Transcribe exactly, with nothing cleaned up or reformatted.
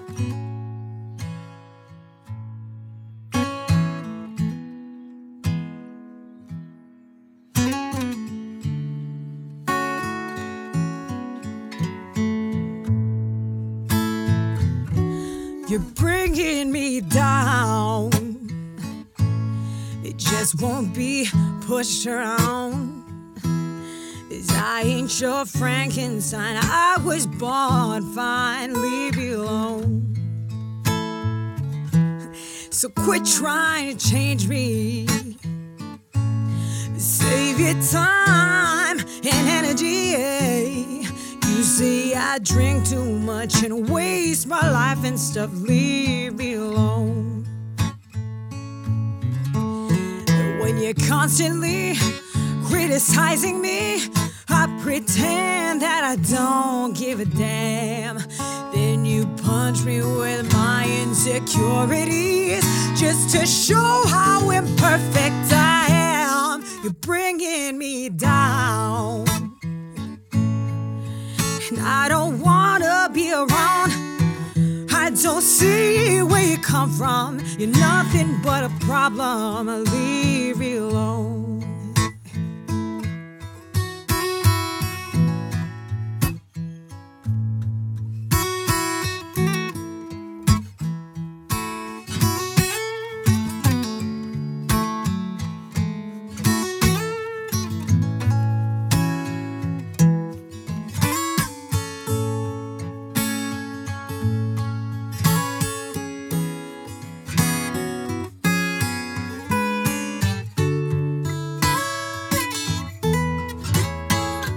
You're bringing me down. It just won't be pushed around. 'Cause I ain't your Frankenstein. I was born fine, leave me alone. So quit trying to change me. Save your time and energy. You see I drink too much and waste my life and stuff. Leave me alone. When you're constantly criticizing me, I pretend that I don't give a damn. Then you punch me with my insecurities just to show how imperfect I am. You're bringing me down. I don't wanna be around. I don't see where you come from. You're nothing but a problem. Leave me alone.